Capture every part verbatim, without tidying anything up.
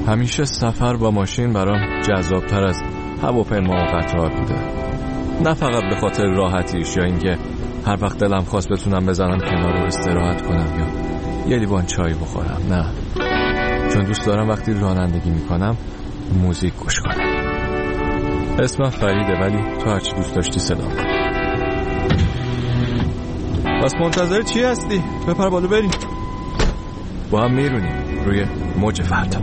همیشه سفر با ماشین برام جذابتر از هواپیما و قطار بوده، نه فقط به خاطر راحتیش یا اینکه هر وقت دلم خواست بتونم بزنم کنار و استراحت کنم یا یه لیوان چای بخورم، نه، چون دوست دارم وقتی رانندگی میکنم موزیک گوش کنم. اسمم فریده، ولی تو هرچی دوست داشتی صدام کن. بس منتظر چی هستی؟ بپر بالا بریم، با هم میرونیم روی موج فردا.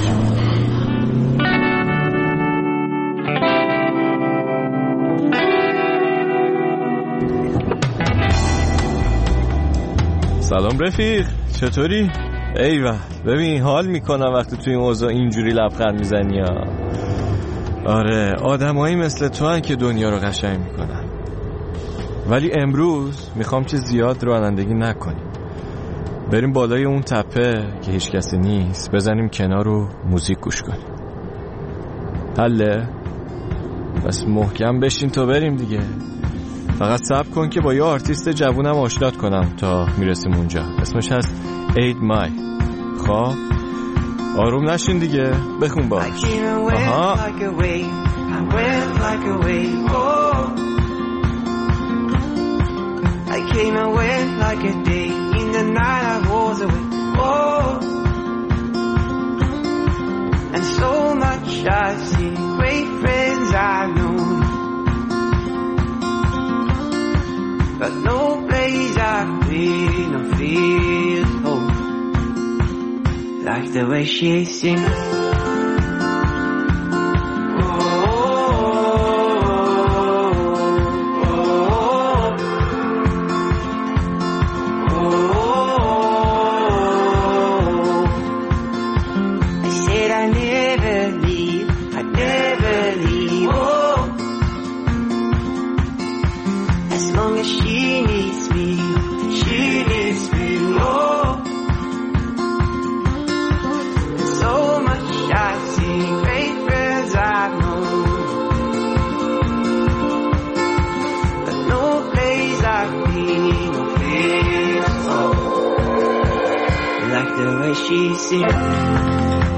سلام رفیق، چطوری؟ ایوه، ببین حال میکنم وقتی توی این اوضاع اینجوری لبخند میزنی ها. آره، آدمایی مثل تو هن که دنیا رو قشنگ میکنن. ولی امروز میخوام که زیاد رانندگی نکنیم، بریم بالای اون تپه که هیچ کسی نیست، بزنیم کنار و موزیک گوش کنیم. حله؟ بس محکم بشین تا بریم دیگه. فقط صبر کن که با یه آرتیست جوونم آشنات کنم تا میرسیم اونجا. اسمش هست اید مای. خب آروم نشین دیگه، بخون باش. آها I came and went like a day in the night I was away. Oh, and so much I've seen, great friends I've known, but no place I've been or feel home like the way she sings. The way she sings.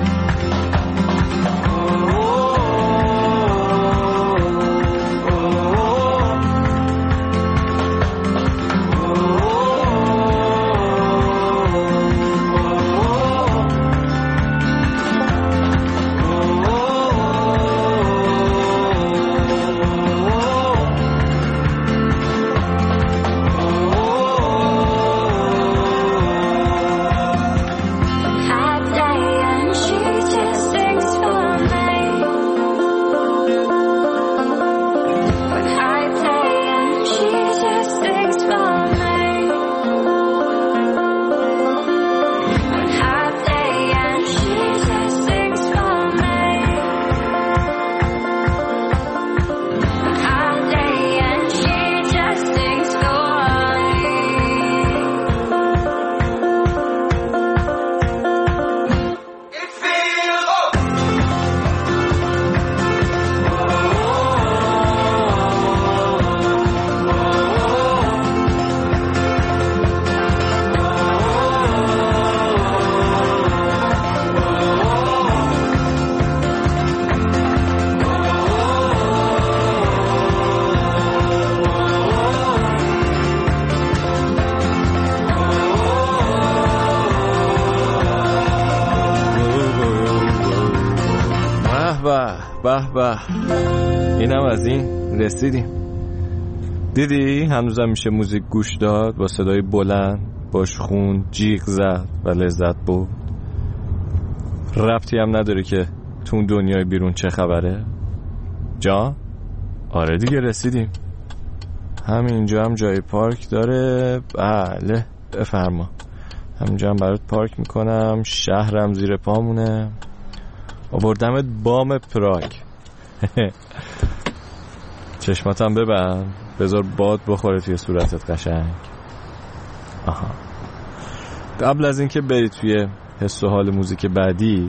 به به، اینم از این رسیدیم. دیدی هنوزم میشه موزیک گوش داد با صدای بلند، باش خون، جیغ زد و لذت بود. ربطی هم نداره که تو اون دنیای بیرون چه خبره. جا؟ آره دیگه رسیدیم. همینجا هم جای پارک داره. بله بفرما، همینجا هم برات پارک میکنم. شهرم زیر پامونه. آوردمت بام پراگ. چشماتم ببند، بذار باد بخوره توی صورتت قشنگ. آها، قبل از اینکه بری توی حس و حال موزیک بعدی،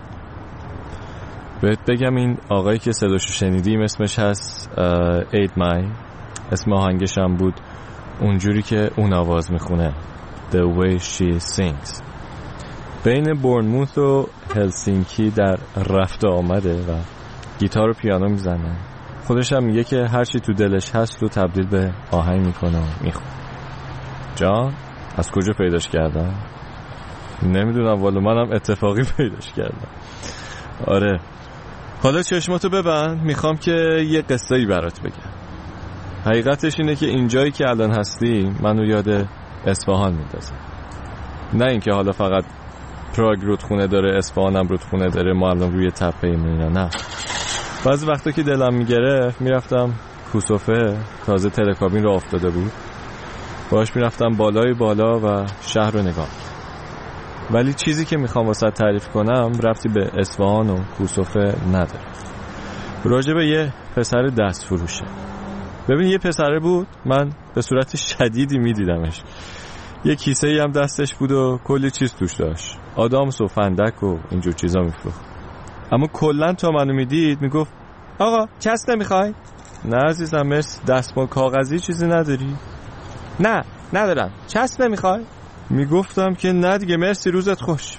بهت بگم این آقایی که صداشو شنیدیم اسمش هست اید مای. اسم آهنگش هم بود اونجوری که اون آواز میخونه، The way she sings. بین بورنموث و هلسینکی در رفت آمده و گیتار و پیانو میزنه. خودش هم میگه که هرچی تو دلش هست رو تبدیل به آهنگ میکنه و میخونه. جان از کجا پیداش کردم؟ نمیدونم والا، منم اتفاقی پیداش کردم. آره حالا چشماتو ببند، میخوام که یه قصه‌ای برات بگم. حقیقتش اینه که اینجایی که الان هستی منو یاد اصفهان میندازه. نه اینکه حالا فقط پراگ رودخونه داره، اصفهانم رودخونه داره، ما الان روی تپه اینا. نه، بعضی وقتا که دلم میگرفت میرفتم کوسوفه، تازه تلکابین رو افتاده بود، باش میرفتم بالای بالا و شهر رو نگاه. ولی چیزی که میخوام واسه تعریف کنم ربطی به اصفهان و کوسوفه نداره. راجع به یه پسر دست فروشه. ببین یه پسره بود، من به صورت شدیدی میدیدمش. یه کیسه ای هم دستش بود و کلی چیز توش داشت، آدامس و فندک و اینجور چیزا میفروخت. اما کلن تا منو میدید میگفت آقا چسب نمیخوای؟ نه عزیزم مرسی. دستمال کاغذی چیزی نداری؟ نه ندارم. چسب نمیخوای؟ میگفتم که نه دیگه مرسی، روزت خوش.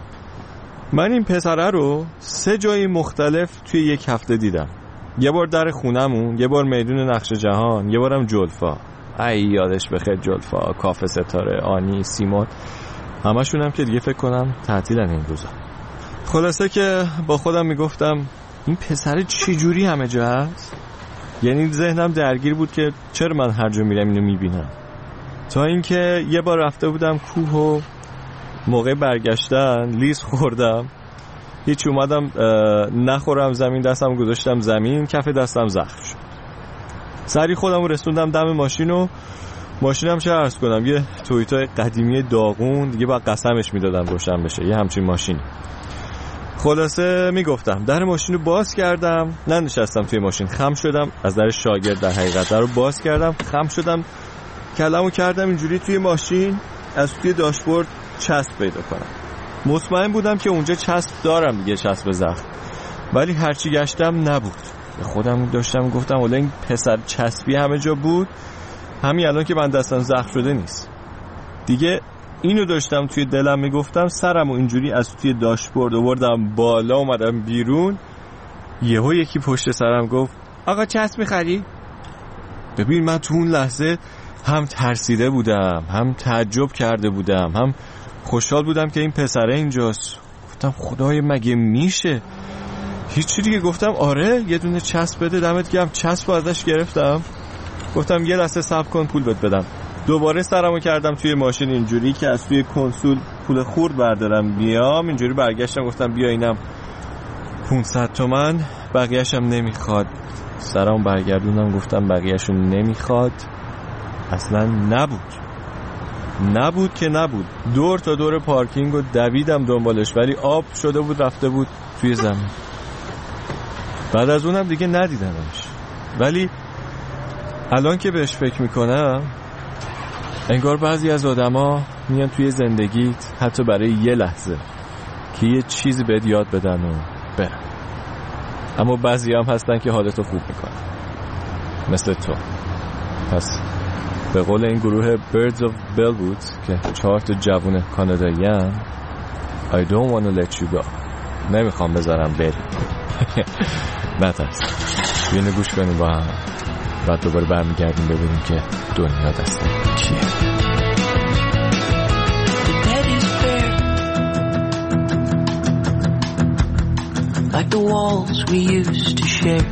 من این پسره رو سه جای مختلف توی یک هفته دیدم. یه بار در خونمون، یه بار میدون نقش جهان، یه بارم جلفا. ای یادش بخیر جلفا، کافه ستاره، آنی، سیمون، همشون هم که دیگه فکر کنم تعطیلن این روزا. خلاصه که با خودم میگفتم این پسر چی جوری همه جا هست؟ یعنی ذهنم درگیر بود که چرا من هر جا میرم اینو میبینم. تا اینکه یه بار رفته بودم کوه و موقع برگشتن لیز خوردم، هیچ اومدم نخورم زمین، دستم گذاشتم زمین، کف دستم زخم شد. سری خودم رسوندم دم ماشین و ماشینم چه عرض کنم، یه تویوتا قدیمی داغون دیگه، با قسمش میدادم روشن بشه، یه همچین ماشین. خلاصه میگفتم در ماشین رو باز کردم، ننشستم توی ماشین، خم شدم از در شاگرد، در حقیقت در رو باز کردم، خم شدم، کلمو کردم اینجوری توی ماشین، از توی داشبورد چسب پیدا کنم. مطمئن بودم که اونجا چسب دارم دیگه، چسب زخم، ولی هرچی گشتم نبود. خودم داشتم گفتم والا این پسر چسبی همه جا بود، همین الان که من دستم زخم شده نیست دیگه. اینو داشتم توی دلم میگفتم، سرمو اینجوری از توی داشبورد آوردم بالا، اومدم بیرون، یهو یکی پشت سرم گفت آقا چسب می‌خری؟ ببین من تو اون لحظه هم ترسیده بودم، هم تعجب کرده بودم، هم خوشحال بودم که این پسره اینجاست. گفتم خدای مگه میشه؟ هیچی دیگه، گفتم آره یه دونه چسب بده، دمت گرم. چسب ازش گرفتم، گفتم یه لحظه صبر کن پول بهت بدم. دوباره سرمو کردم توی ماشین اینجوری که از توی کنسول پول خورد بردارم بیام، اینجوری برگشتم گفتم بیا اینم پانصد تومن، بقیه‌شم نمیخواد. سرمو برگردوندم گفتم بقیه‌شو نمیخواد. اصلا نبود نبود که نبود. دور تا دور پارکینگ و دویدم دنبالش، ولی آب شده بود رفته بود توی زمین. بعد از اونم دیگه ندیدمش. ولی الان که بهش فکر میکنم انگار بعضی از آدما میان توی زندگیت حتی برای یه لحظه که یه چیزی بهت یاد بدن و برن، اما بعضی هم هستن که حالتو خوب میکنن مثل تو. پس به قول این گروه Birds of Bellwood که چهار تا جوون کانادایی هستن، I don't want to let you go، نمیخوام بذارم بری. نترس، بینه گوش کنیم با هم، بعد دوباره برمیگردیم ببینیم که دنیا دست کیه. Like the walls we used to share.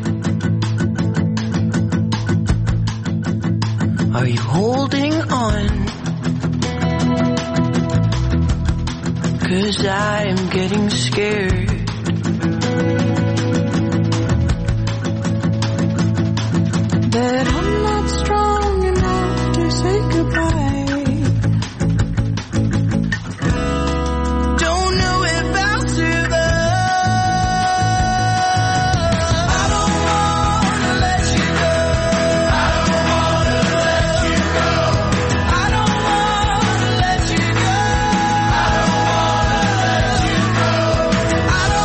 Are you holding on? 'Cause I am getting scared. That I'm not strong enough to say goodbye. Don't know if I'll survive. I don't wanna let you go. I don't wanna let you go. I don't wanna let you go. I don't wanna let you go. I don't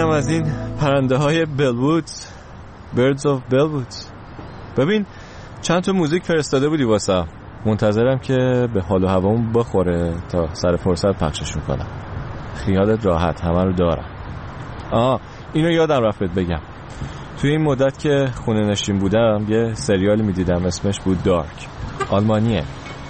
اینم از این پرنده های بلوودز، Birds of Bellwoods. ببین چند تا موزیک فرستاده بودی واسه، منتظرم که به حال و هوامون بخوره تا سر فرصت پخشش میکنم. خیالت راحت، همه رو دارم. آها اینو یادم رفت بگم، توی این مدت که خونه نشین بودم یه سریال میدیدم اسمش بود دارک، آلمانیه،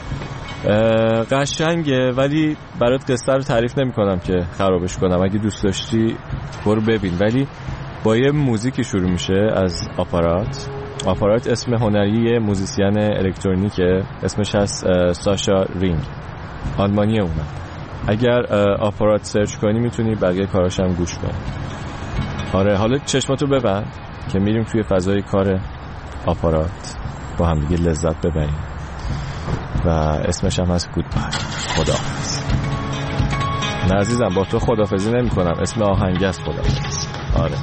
قشنگه ولی برات قصه رو تعریف نمی کنم که خرابش کنم، اگه دوست داشتی برو ببین. ولی با یه موزیکی شروع میشه از آپارات. آپارات اسم هنری یه موزیسین الکترونیکه، اسمش هست ساشا رینگ، آلمانیه اونم. اگر آپارات سرچ کنی میتونی بقیه کاراش هم گوش کنی. آره حالا چشماتو ببند که میریم توی فضای کار آپارات با هم دیگه لذت ببریم و اسمش هم هست گودبای، خداحافظ. نه عزیزم با تو خداحافظی نمی کنم، اسم آهنگ است خداحافظ. آره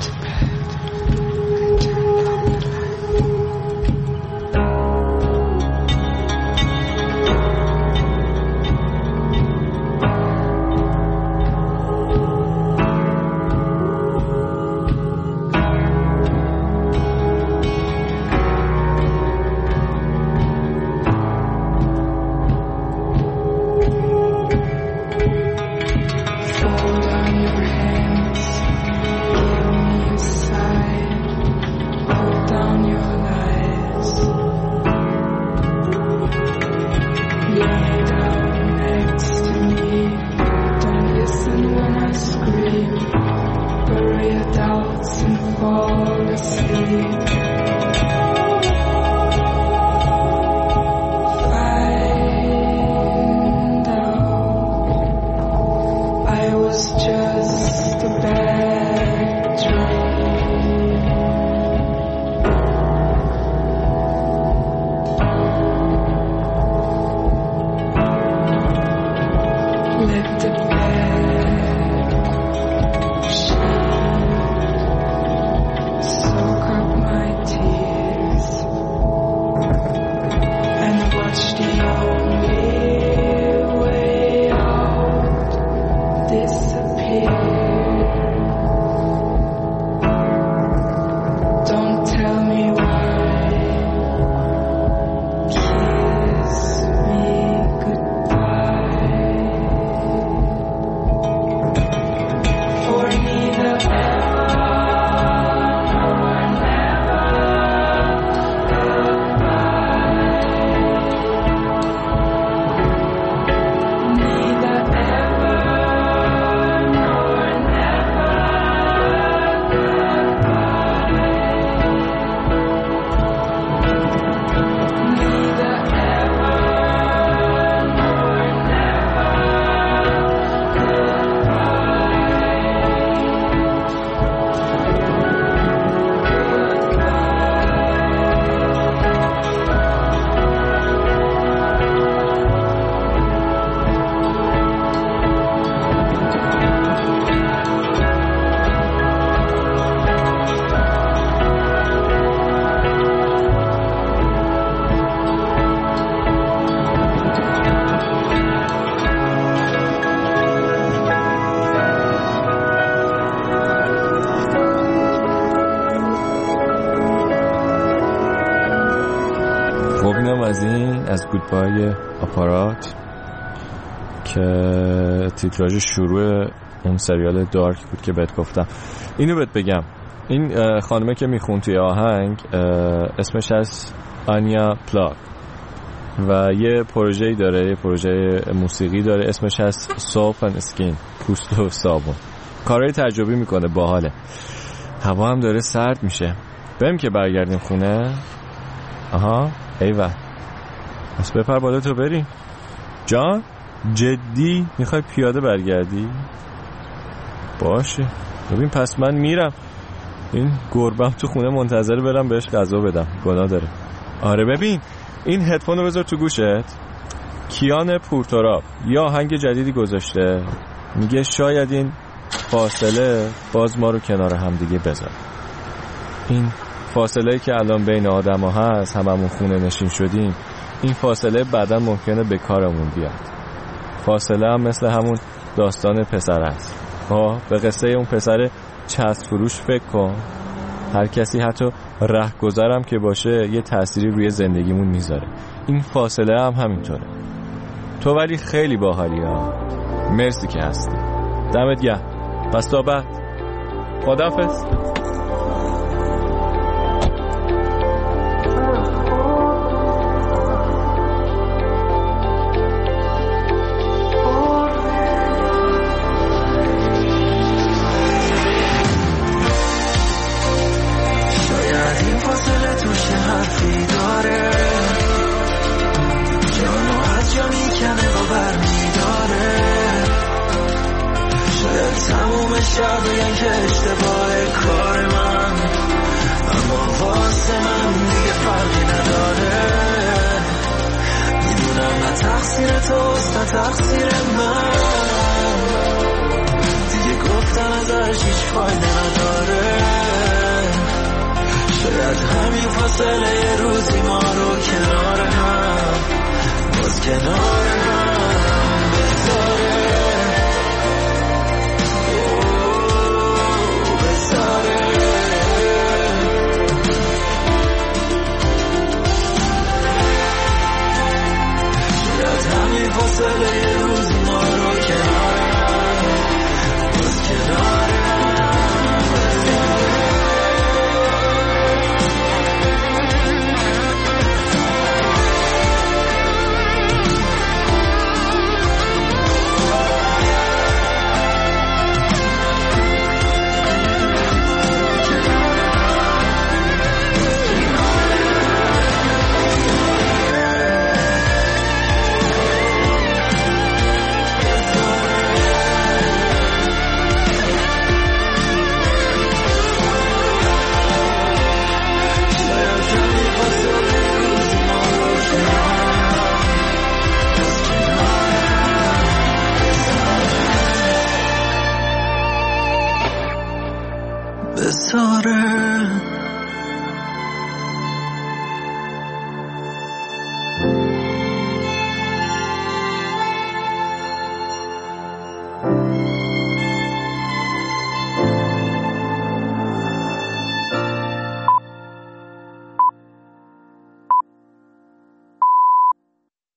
از این از گودبای آپارات که تیتراژ شروع اون سریال دارک بود که بهت گفتم. اینو بهت بگم، این خانمه که میخون توی آهنگ اسمش از آنیا پلاک و یه پروژه‌ای داره، یه پروژه موسیقی داره اسمش از سوپ اند اسکین، پوست و صابون. کارهای تجربی میکنه، باحاله. هوا هم داره سرد میشه، بریم که برگردیم خونه. آها ایوه، بس بپر بالا تو بریم. جان جدی میخوای پیاده برگردی؟ باشه ببین پس من میرم، این گربم تو خونه منتظر برم بهش غذا بدم، گناه داره. آره ببین این هدفون رو بذار تو گوشت. کیان پورتوراب یا آهنگ جدیدی گذاشته، میگه شاید این فاصله باز ما رو کنار هم دیگه بذاره. این فاصله که الان بین آدم ها هست، هممون خونه نشین شدیم، این فاصله بعدا ممکنه به کارمون بیاد. فاصله هم مثل همون داستان پسر است. آه به قصه اون پسر چسب فروش فکر کن. هر کسی حتی رهگذرم که باشه یه تأثیری روی زندگیمون میذاره. این فاصله هم همینطوره. تو ولی خیلی باحالی ها. مرسی که هستی. دمت گرم. پس تا بعد. خداحافظ. شاید بگن که اشتباه کار من، اما واسه من دیگه فرقی نداره. میدونم نه تقصیر توست نه تقصیر من، دیگه گفتن ازش هیچ فایده نداره. شاید همین فاصله یه روزی ما رو کنار هم، باز کنار هم بذاره. فاصله